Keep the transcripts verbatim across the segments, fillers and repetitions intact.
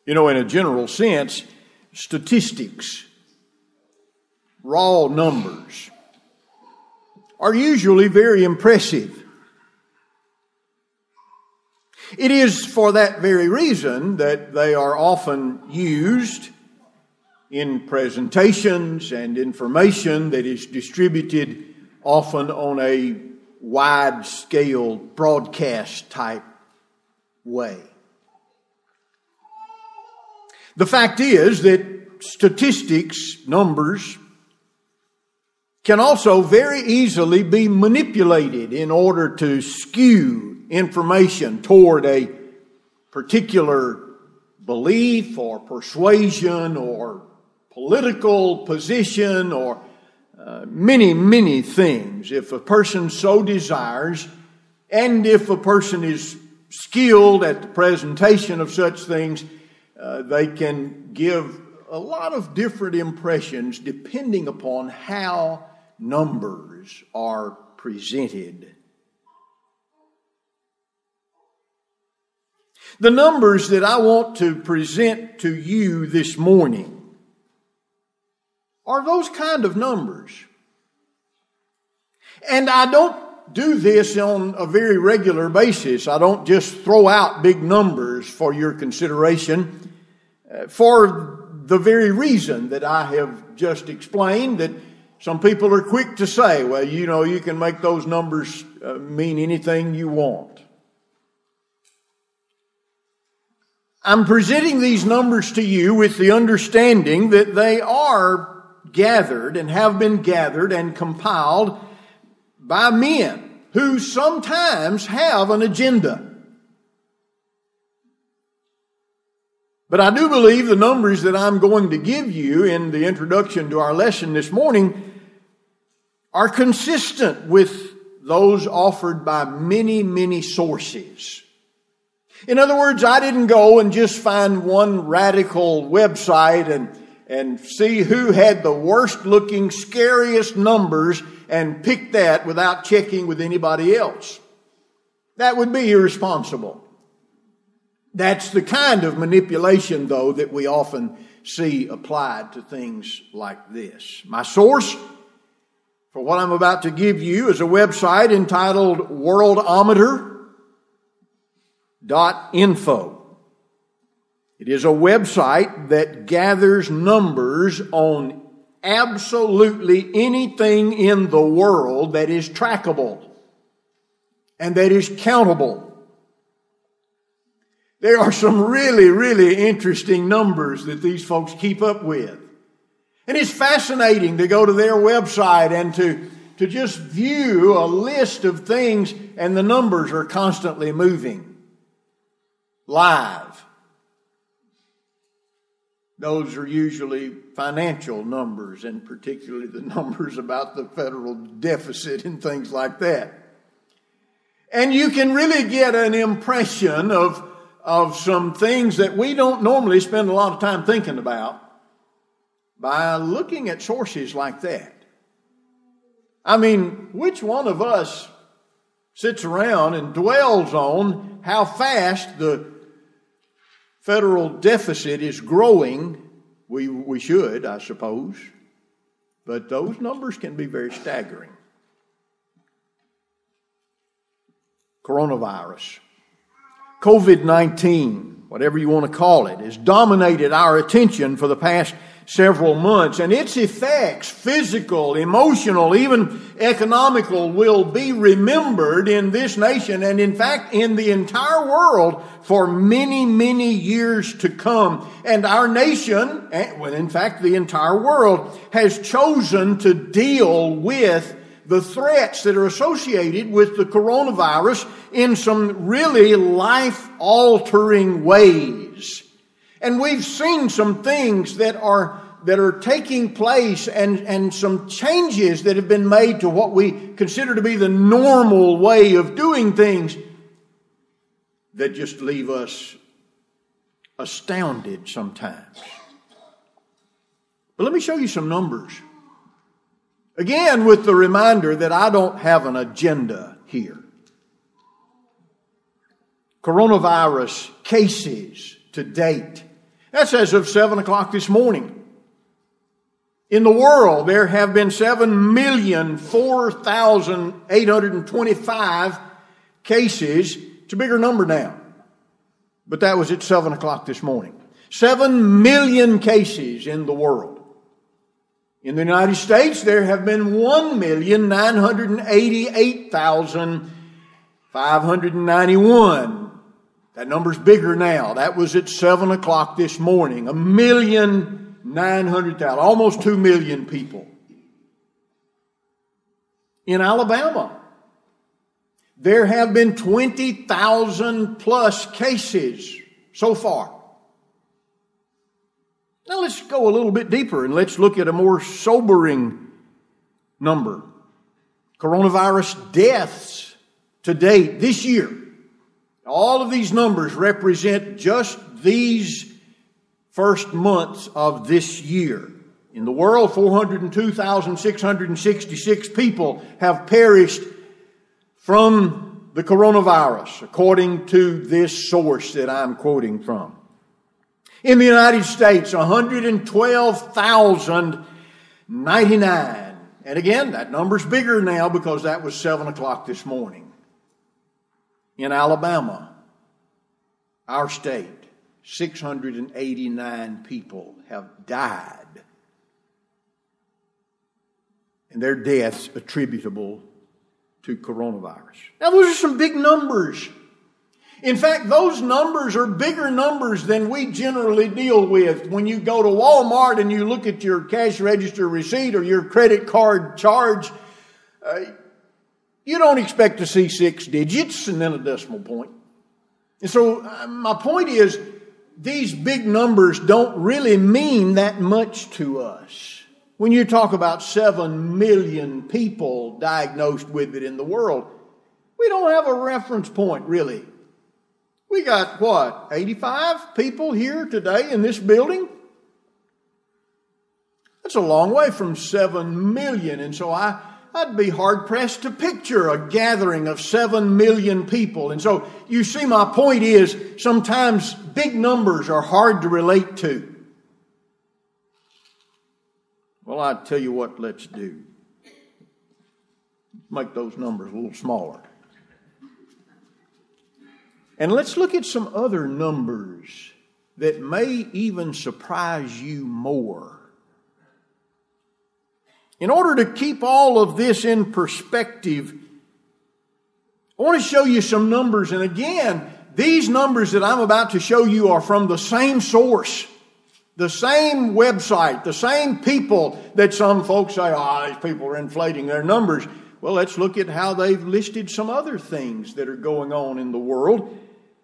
You know, in a general sense, statistics, raw numbers, are usually very impressive. It is for that very reason that they are often used in presentations and information that is distributed often on a wide-scale broadcast type way. The fact is that statistics, numbers, can also very easily be manipulated in order to skew information toward a particular belief or persuasion or political position or uh, many, many things. If a person so desires, and if a person is skilled at the presentation of such things, uh, they can give a lot of different impressions depending upon how numbers are presented. The numbers that I want to present to you this morning are those kind of numbers. And I don't do this on a very regular basis. I don't just throw out big numbers for your consideration uh, for the very reason that I have just explained, that some people are quick to say, well, you know, you can make those numbers uh, mean anything you want. I'm presenting these numbers to you with the understanding that they are gathered and have been gathered and compiled by men who sometimes have an agenda. But I do believe the numbers that I'm going to give you in the introduction to our lesson this morning are consistent with those offered by many, many sources. In other words, I didn't go and just find one radical website and, and see who had the worst looking, scariest numbers and pick that without checking with anybody else. That would be irresponsible. That's the kind of manipulation, though, that we often see applied to things like this. My source for what I'm about to give you is a website entitled worldometer dot info. It is a website that gathers numbers on absolutely anything in the world that is trackable and that is countable. There are some really, really interesting numbers that these folks keep up with. And it's fascinating to go to their website and to, to just view a list of things, and the numbers are constantly moving. Live. Those are usually financial numbers, and particularly the numbers about the federal deficit and things like that. And you can really get an impression of, of some things that we don't normally spend a lot of time thinking about by looking at sources like that. I mean, which one of us sits around and dwells on how fast the federal deficit is growing? We, we should, I suppose. But those numbers can be very staggering. Coronavirus, covid nineteen, whatever you want to call it, has dominated our attention for the past several months, and its effects, physical, emotional, even economical, will be remembered in this nation and in fact in the entire world for many, many years to come. And our nation, well, in fact the entire world, has chosen to deal with the threats that are associated with the coronavirus in some really life-altering ways. And we've seen some things that are that are taking place and, and some changes that have been made to what we consider to be the normal way of doing things that just leave us astounded sometimes. But let me show you some numbers. Again, with the reminder that I don't have an agenda here. Coronavirus cases to date That's as of seven o'clock this morning. In the world, there have been seven million four thousand eight hundred twenty-five cases. It's a bigger number now. But that was at seven o'clock this morning. seven million cases in the world. In the United States, there have been one million nine hundred eighty-eight thousand five hundred ninety-one. That number's bigger now. That was at seven o'clock this morning. A million nine hundred thousand. Almost two million people. In Alabama, there have been twenty thousand plus cases so far. Now let's go a little bit deeper and let's look at a more sobering number. Coronavirus deaths to date this year. All of these numbers represent just these first months of this year. In the world, four hundred two thousand six hundred sixty-six people have perished from the coronavirus, according to this source that I'm quoting from. In the United States, one hundred twelve thousand ninety-nine. And again, that number's bigger now because that was seven o'clock this morning. In Alabama, our state, six hundred eighty-nine people have died. And their deaths attributable to coronavirus. Now, those are some big numbers. In fact, those numbers are bigger numbers than we generally deal with. When you go to Walmart and you look at your cash register receipt or your credit card charge, uh, you don't expect to see six digits and then a decimal point. And so uh, my point is, these big numbers don't really mean that much to us. When you talk about seven million people diagnosed with it in the world, we don't have a reference point, really. We got, what, eighty-five people here today in this building? That's a long way from seven million. And so I, I'd be hard-pressed to picture a gathering of seven million people. And so you see, my point is, sometimes big numbers are hard to relate to. Well, I tell you what, let's do. Make those numbers a little smaller. And let's look at some other numbers that may even surprise you more. In order to keep all of this in perspective, I want to show you some numbers. And again, these numbers that I'm about to show you are from the same source, the same website, the same people that some folks say, oh, these people are inflating their numbers. Well, let's look at how they've listed some other things that are going on in the world.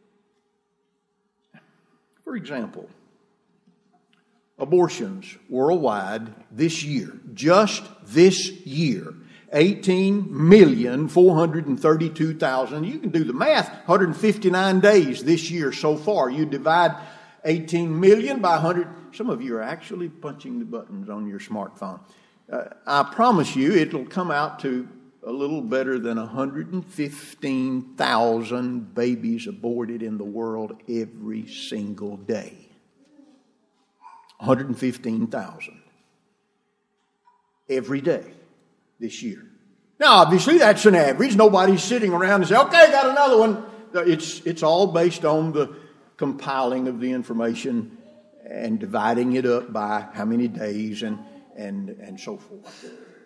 For example, abortions worldwide this year, just this year, eighteen million four hundred thirty-two thousand. You can do the math, one hundred fifty-nine days this year so far. You divide eighteen million by one hundred. Some of you are actually punching the buttons on your smartphone. Uh, I promise you it'll come out to a little better than one hundred fifteen thousand babies aborted in the world every single day. one hundred fifteen thousand every day this year. Now, obviously, that's an average. Nobody's sitting around and saying, okay, got another one. It's, it's all based on the compiling of the information and dividing it up by how many days and, and, and so forth.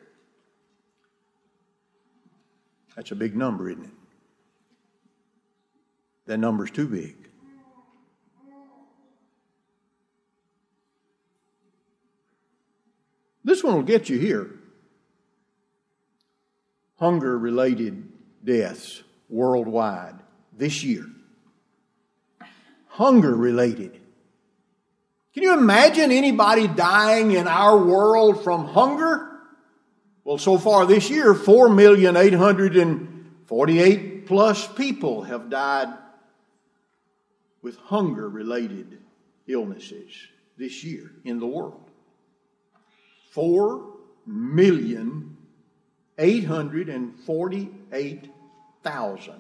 That's a big number, isn't it? That number's too big. This one will get you here. Hunger-related deaths worldwide this year. Hunger-related. Can you imagine anybody dying in our world from hunger? Well, so far this year, four million eight hundred forty-eight plus people have died with hunger-related illnesses this year in the world. four million eight hundred forty-eight thousand.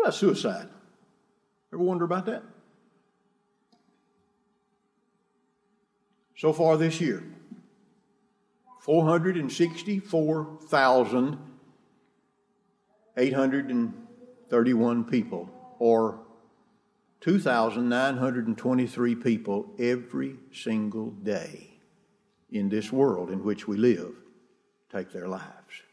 What about suicide? Ever wonder about that? So far this year, four hundred sixty-four thousand eight hundred thirty-one people, or two thousand nine hundred twenty-three people every single day in this world in which we live take their lives.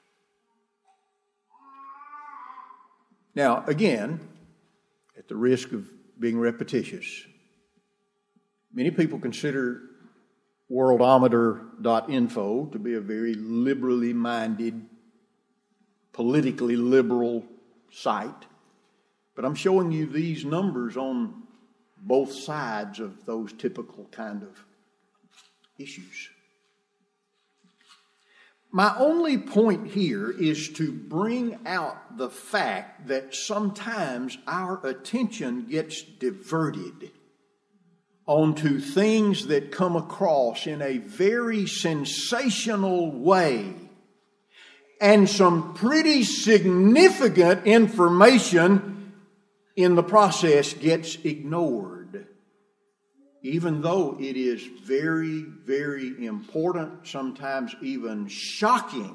Now, again, at the risk of being repetitious, many people consider worldometer dot info to be a very liberally minded, politically liberal site. But I'm showing you these numbers on both sides of those typical kind of issues. My only point here is to bring out the fact that sometimes our attention gets diverted onto things that come across in a very sensational way, and some pretty significant information in the process gets ignored, even though it is very, very important, sometimes even shocking.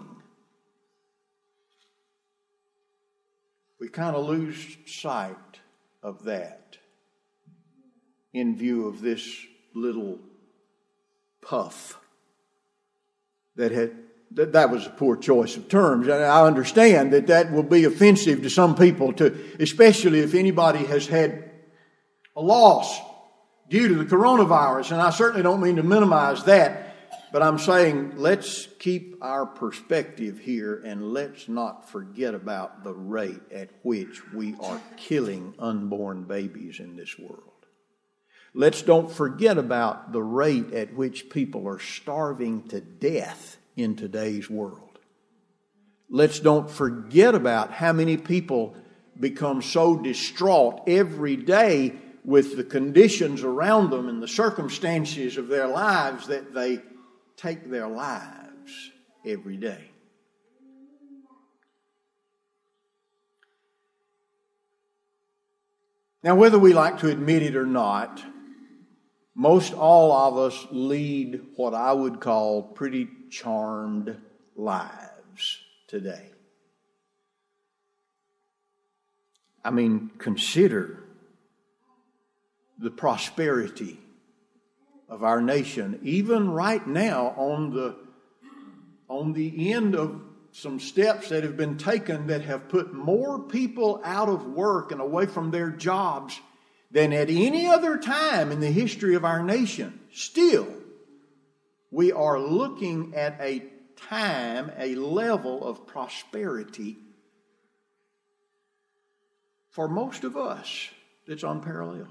We kind of lose sight of that in view of this little puff that had that, that was a poor choice of terms. And I understand that that will be offensive to some people, to especially if anybody has had a loss due to the coronavirus. And I certainly don't mean to minimize that, but I'm saying let's keep our perspective here and let's not forget about the rate at which we are killing unborn babies in this world. Let's don't forget about the rate at which people are starving to death in today's world. Let's don't forget about how many people become so distraught every day with the conditions around them and the circumstances of their lives that they take their lives every day. Now, whether we like to admit it or not, most all of us lead what I would call pretty charmed lives today. I mean, consider the prosperity of our nation, even right now on the, on the end of some steps that have been taken that have put more people out of work and away from their jobs than at any other time in the history of our nation. Still, we are looking at a time, a level of prosperity for most of us that's unparalleled.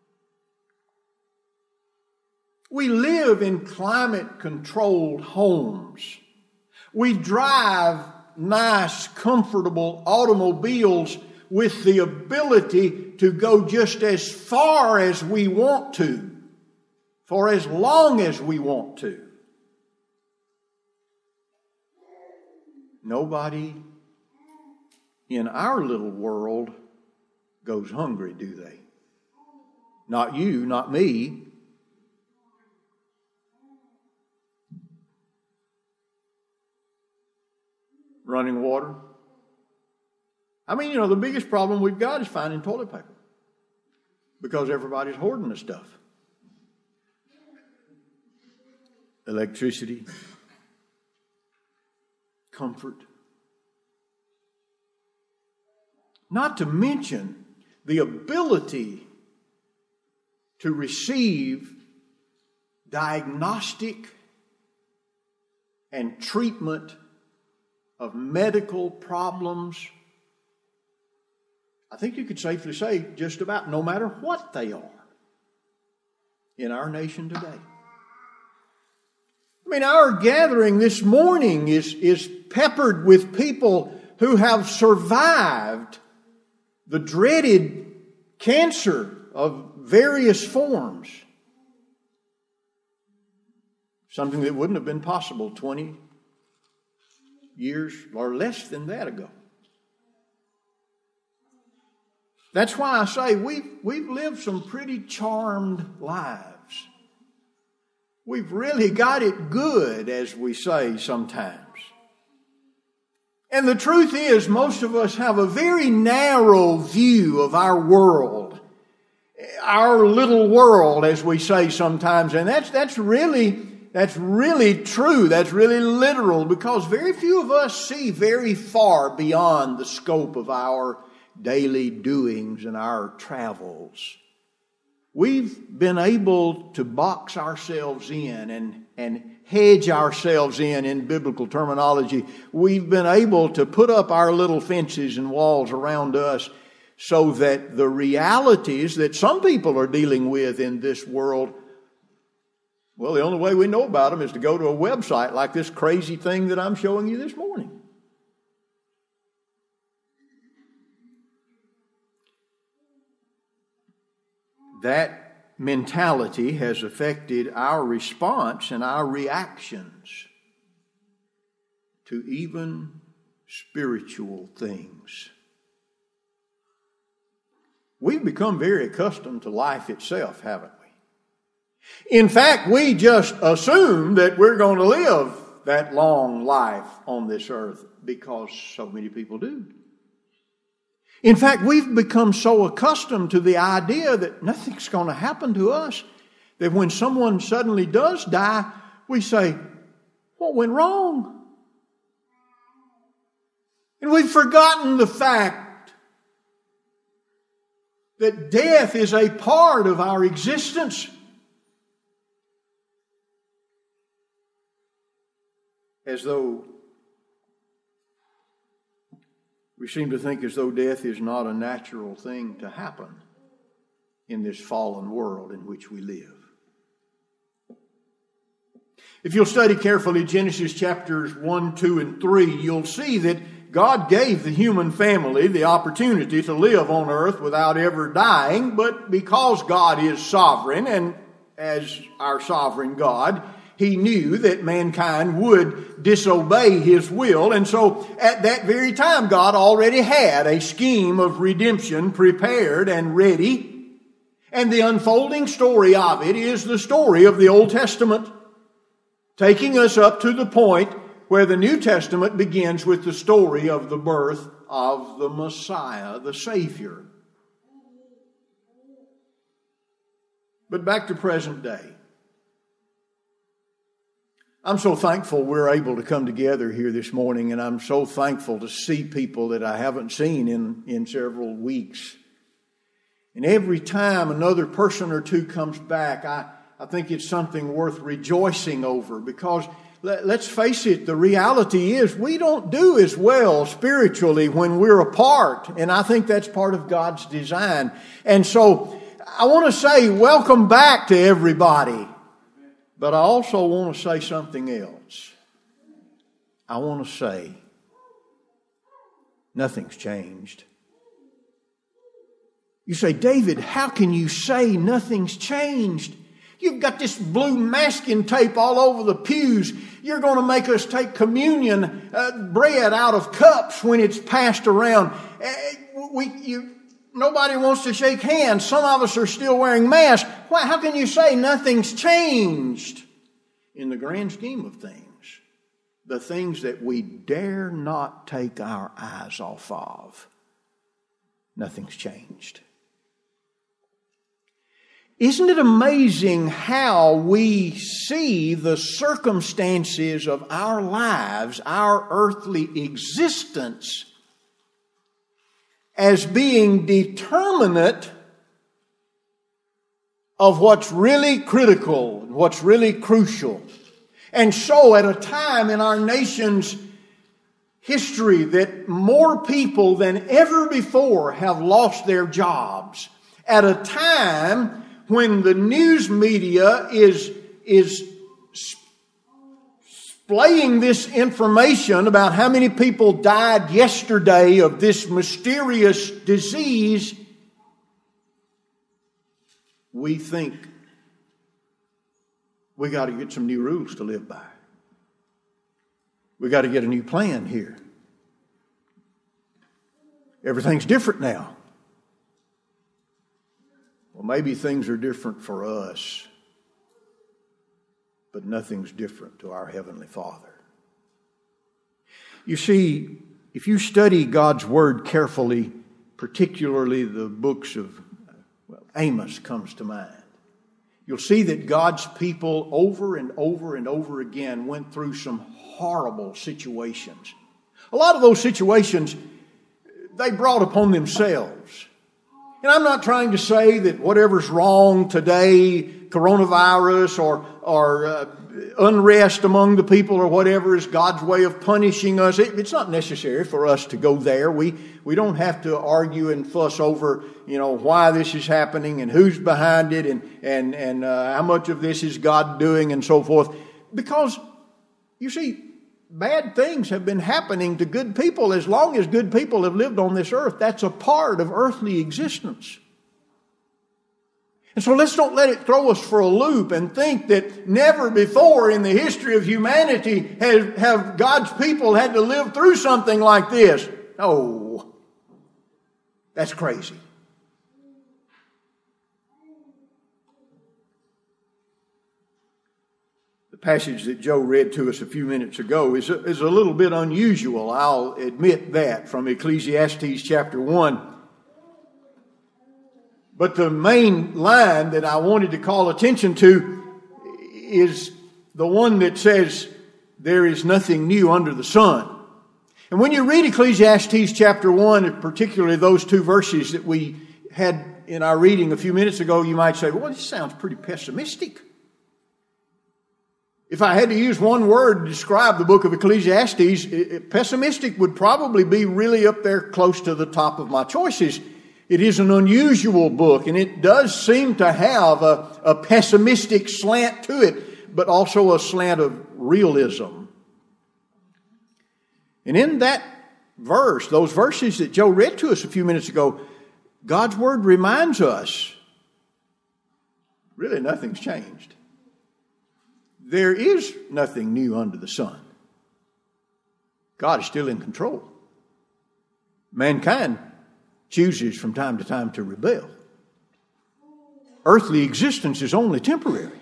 We live in climate-controlled homes. We drive nice, comfortable automobiles with the ability to go just as far as we want to, for as long as we want to. Nobody in our little world goes hungry, do they? Not you, not me. Running water. I mean, you know, the biggest problem we've got is finding toilet paper because everybody's hoarding the stuff. Electricity, comfort. Not to mention the ability to receive diagnostic and treatment of medical problems. I think you could safely say just about no matter what they are in our nation today. I mean, our gathering this morning is, is peppered with people who have survived the dreaded cancer of various forms. Something that wouldn't have been possible twenty years or less than that ago. That's why I say we've, we've lived some pretty charmed lives. We've really got it good, as we say sometimes. And the truth is, most of us have a very narrow view of our world. Our little world, as we say sometimes. And that's, that's really, that's really true. That's really literal, because very few of us see very far beyond the scope of our daily doings and our travels. We've been able to box ourselves in and, and hedge ourselves in, in biblical terminology. We've been able to put up our little fences and walls around us so that the realities that some people are dealing with in this world, well, the only way we know about them is to go to a website like this crazy thing that I'm showing you this morning. That mentality has affected our response and our reactions to even spiritual things. We've become very accustomed to life itself, haven't we? In fact, we just assume that we're going to live that long life on this earth because so many people do. In fact, we've become so accustomed to the idea that nothing's going to happen to us that when someone suddenly does die, we say, what went wrong? And we've forgotten the fact that death is a part of our existence. As though we seem to think as though death is not a natural thing to happen in this fallen world in which we live. If you'll study carefully Genesis chapters one, two, and three, you'll see that God gave the human family the opportunity to live on earth without ever dying, but because God is sovereign, and as our sovereign God, He knew that mankind would disobey His will. And so at that very time, God already had a scheme of redemption prepared and ready. And the unfolding story of it is the story of the Old Testament, taking us up to the point where the New Testament begins with the story of the birth of the Messiah, the Savior. But back to present day. I'm so thankful we're able to come together here this morning, and I'm so thankful to see people that I haven't seen in, in several weeks. And every time another person or two comes back, I, I think it's something worth rejoicing over, because let, let's face it, the reality is we don't do as well spiritually when we're apart, and I think that's part of God's design. And so I want to say welcome back to everybody. But I also want to say something else. I want to say nothing's changed. You say, David, how can you say nothing's changed? You've got this blue masking tape all over the pews. You're going to make us take communion uh, bread out of cups when it's passed around. Uh, we, you, nobody wants to shake hands. Some of us are still wearing masks. Why, how can you say nothing's changed? In the grand scheme of things, the things that we dare not take our eyes off of, nothing's changed. Isn't it amazing how we see the circumstances of our lives, our earthly existence, as being determinate of what's really critical, what's really crucial. And so at a time in our nation's history that more people than ever before have lost their jobs, at a time when the news media is, is displaying this information about how many people died yesterday of this mysterious disease, we think we got to get some new rules to live by. We got to get a new plan here. Everything's different now. Well, maybe things are different for us, but nothing's different to our Heavenly Father. You see, if you study God's Word carefully, particularly the books of, well, Amos comes to mind, you'll see that God's people over and over and over again went through some horrible situations. A lot of those situations they brought upon themselves. And I'm not trying to say that whatever's wrong today, coronavirus or, or uh, unrest among the people or whatever, is God's way of punishing us. It, it's not necessary for us to go there. We we don't have to argue and fuss over, you know, why this is happening and who's behind it and and and uh, how much of this is God doing and so forth. Because, you see, bad things have been happening to good people as long as good people have lived on this earth. That's a part of earthly existence. And so let's don't let it throw us for a loop and think that never before in the history of humanity have, have God's people had to live through something like this. No, that's crazy. The passage that Joe read to us a few minutes ago is a, is a little bit unusual, I'll admit that, from Ecclesiastes chapter one. But the main line that I wanted to call attention to is the one that says, there is nothing new under the sun. And when you read Ecclesiastes chapter one, particularly those two verses that we had in our reading a few minutes ago, you might say, well, this sounds pretty pessimistic. If I had to use one word to describe the book of Ecclesiastes, it, it, pessimistic would probably be really up there close to the top of my choices. It is an unusual book, and it does seem to have a, a pessimistic slant to it, but also a slant of realism. And in that verse, those verses that Joe read to us a few minutes ago, God's Word reminds us, really nothing's changed. There is nothing new under the sun. God is still in control. Mankind chooses from time to time to rebel. Earthly existence is only temporary.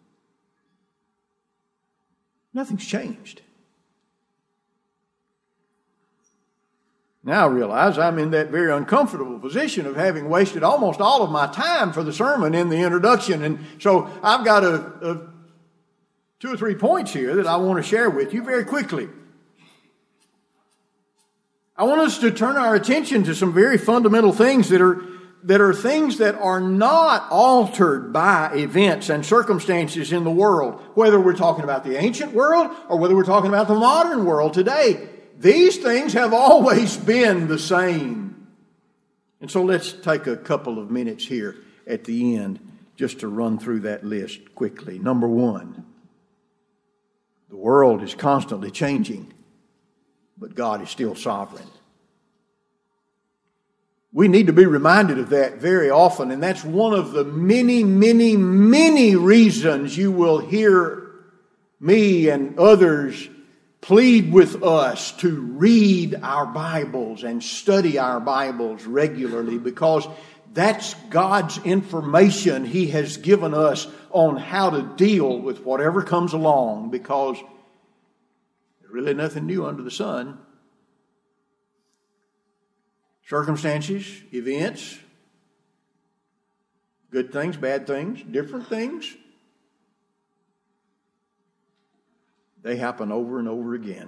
Nothing's changed. Now I realize I'm in that very uncomfortable position of having wasted almost all of my time for the sermon in the introduction. And so I've got a, a two or three points here that I want to share with you very quickly. I want us to turn our attention to some very fundamental things that are that are things that are not altered by events and circumstances in the world, whether we're talking about the ancient world or whether we're talking about the modern world today. These things have always been the same. And so let's take a couple of minutes here at the end just to run through that list quickly. Number one, the world is constantly changing, but God is still sovereign. We need to be reminded of that very often, and that's one of the many, many, many reasons you will hear me and others plead with us to read our Bibles and study our Bibles regularly, because that's God's information He has given us on how to deal with whatever comes along, because there's really nothing new under the sun. Circumstances, events, good things, bad things, different things, they happen over and over again.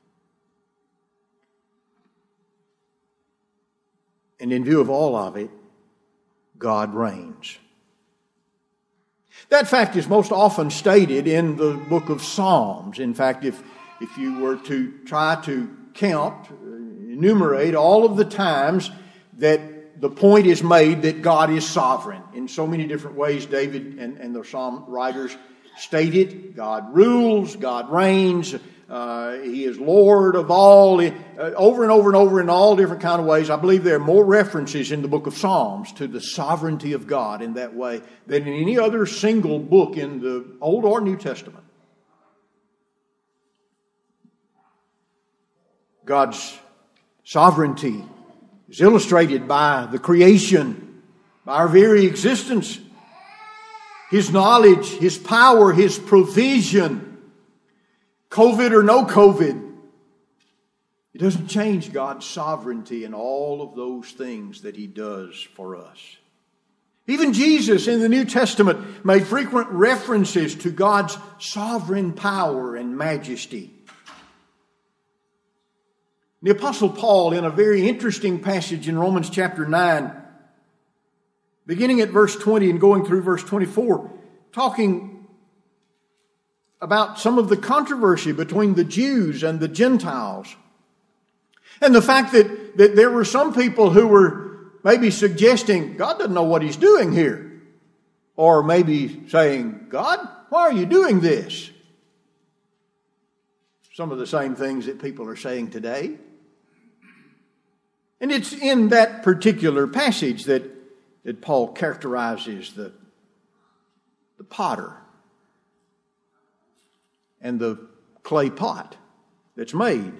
And in view of all of it, God reigns. That fact is most often stated in the book of Psalms. In fact, if, if you were to try to count, enumerate all of the times that the point is made that God is sovereign. In so many different ways, David and, and the Psalm writers state it. God rules, God reigns, uh, He is Lord of all, uh, over and over and over in all different kind of ways. I believe there are more references in the book of Psalms to the sovereignty of God in that way than in any other single book in the Old or New Testament. God's sovereignty is illustrated by the creation, by our very existence. His knowledge, His power, His provision, COVID or no COVID, it doesn't change God's sovereignty in all of those things that He does for us. Even Jesus in the New Testament made frequent references to God's sovereign power and majesty. The Apostle Paul, in a very interesting passage in Romans chapter nine, beginning at verse twenty and going through verse twenty-four, talking about some of the controversy between the Jews and the Gentiles. And the fact that, that there were some people who were maybe suggesting, God doesn't know what He's doing here. Or maybe saying, God, why are you doing this? Some of the same things that people are saying today. And it's in that particular passage that, that Paul characterizes the, the potter and the clay pot that's made.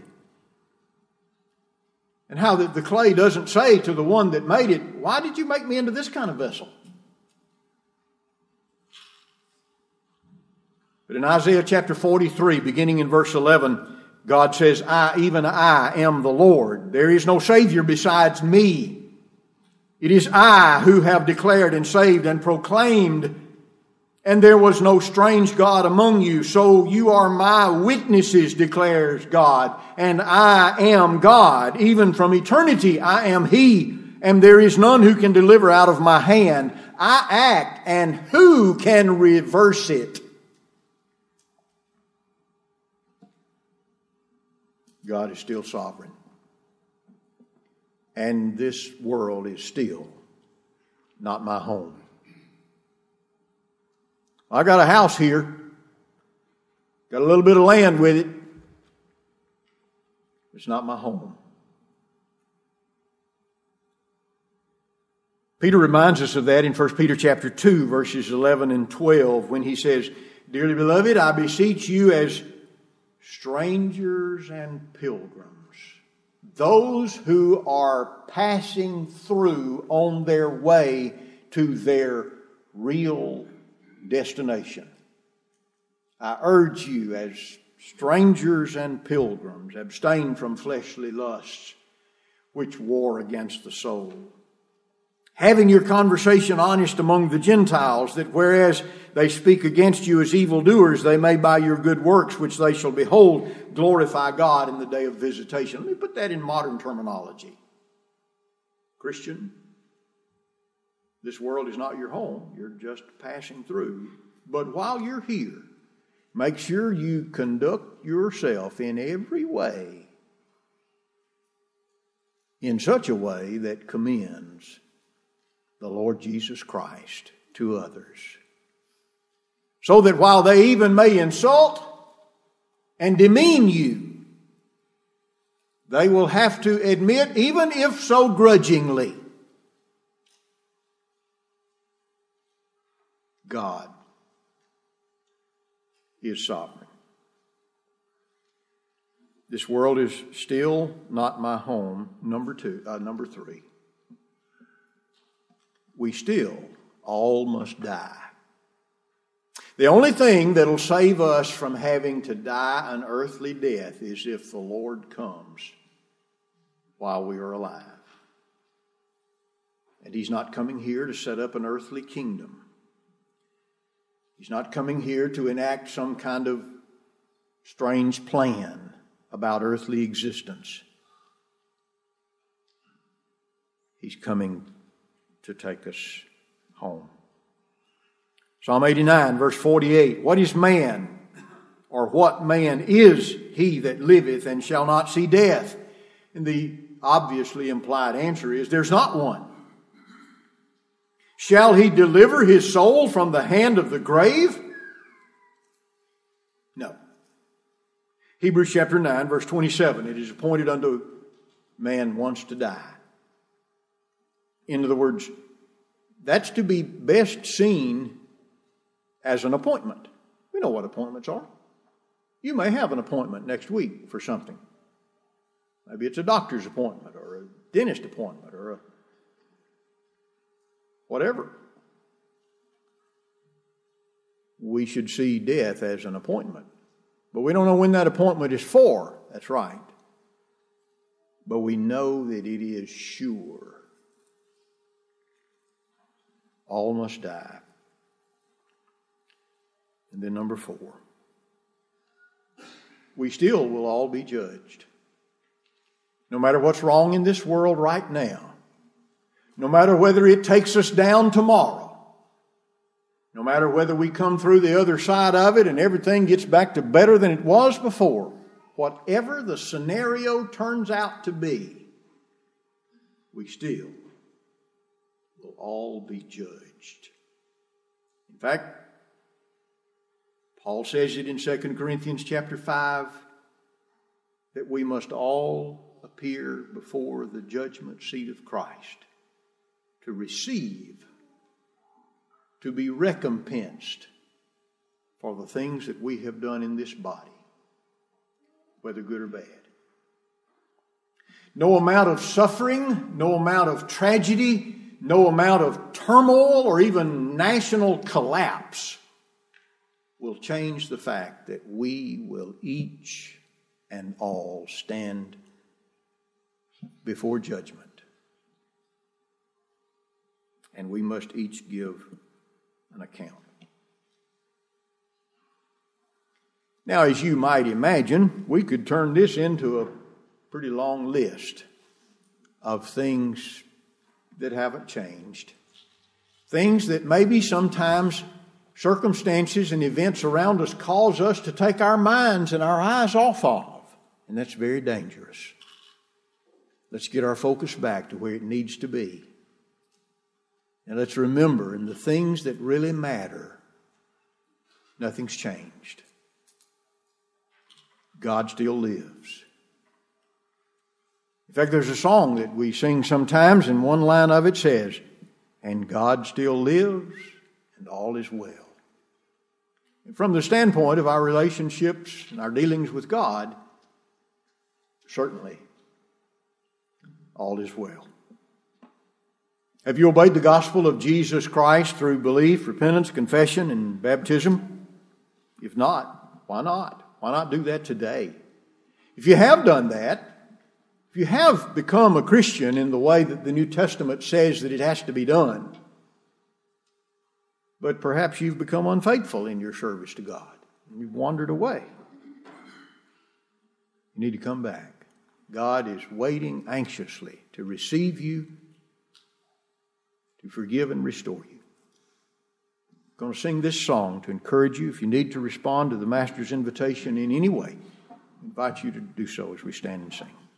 And how that the clay doesn't say to the one that made it, why did you make me into this kind of vessel? But in Isaiah chapter forty-three, beginning in verse eleven, God says, I, even I, am the Lord. There is no Savior besides me. It is I who have declared and saved and proclaimed, and there was no strange God among you. So you are my witnesses, declares God, and I am God. Even from eternity I am He, and there is none who can deliver out of my hand. I act, and who can reverse it? God is still sovereign. And this world is still not my home. I got a house here. Got a little bit of land with it. It's not my home. Peter reminds us of that in First Peter chapter two, verses eleven and twelve, when he says, Dearly beloved, I beseech you as strangers and pilgrims, those who are passing through on their way to their real destination. I urge you as strangers and pilgrims, abstain from fleshly lusts which war against the soul. Having your conversation honest among the Gentiles, that whereas they speak against you as evildoers, they may by your good works, which they shall behold, glorify God in the day of visitation. Let me put that in modern terminology. Christian, this world is not your home. You're just passing through. But while you're here, make sure you conduct yourself in every way in such a way that commends the Lord Jesus Christ to others. So that while they even may insult and demean you, they will have to admit, even if so grudgingly, God is sovereign. This world is still not my home. Number two, uh, number three. We still all must die. The only thing that'll save us from having to die an earthly death is if the Lord comes while we are alive. And He's not coming here to set up an earthly kingdom. He's not coming here to enact some kind of strange plan about earthly existence. He's coming to take us home. Psalm eighty-nine, verse forty-eight. What is man, or what man is he that liveth and shall not see death? And the obviously implied answer is there's not one. Shall he deliver his soul from the hand of the grave? No. Hebrews chapter nine, verse twenty-seven. It is appointed unto man once to die. In other words, that's to be best seen as an appointment. We know what appointments are. You may have an appointment next week for something. Maybe it's a doctor's appointment or a dentist appointment or a whatever. We should see death as an appointment. But we don't know when that appointment is for. That's right. But we know that it is sure. All must die. And then number four. We still will all be judged. No matter what's wrong in this world right now. No matter whether it takes us down tomorrow. No matter whether we come through the other side of it and everything gets back to better than it was before. Whatever the scenario turns out to be, we still will all be judged. In fact, Paul says it in Second Corinthians chapter five that we must all appear before the judgment seat of Christ to receive, to be recompensed for the things that we have done in this body, whether good or bad. No amount of suffering, no amount of tragedy, no amount of turmoil or even national collapse will change the fact that we will each and all stand before judgment. And we must each give an account. Now, as you might imagine, we could turn this into a pretty long list of things that haven't changed. Things that maybe sometimes circumstances and events around us cause us to take our minds and our eyes off of. And that's very dangerous. Let's get our focus back to where it needs to be. And let's remember, in the things that really matter, nothing's changed. God still lives. In fact, there's a song that we sing sometimes, and one line of it says, "And God still lives, and all is well." And from the standpoint of our relationships and our dealings with God, certainly all is well. Have you obeyed the gospel of Jesus Christ through belief, repentance, confession, and baptism? If not, why not? Why not do that today? If you have done that, if you have become a Christian in the way that the New Testament says that it has to be done, but perhaps you've become unfaithful in your service to God, and you've wandered away, you need to come back. God is waiting anxiously to receive you, to forgive and restore you. I'm going to sing this song to encourage you. If you need to respond to the Master's invitation in any way, I invite you to do so as we stand and sing.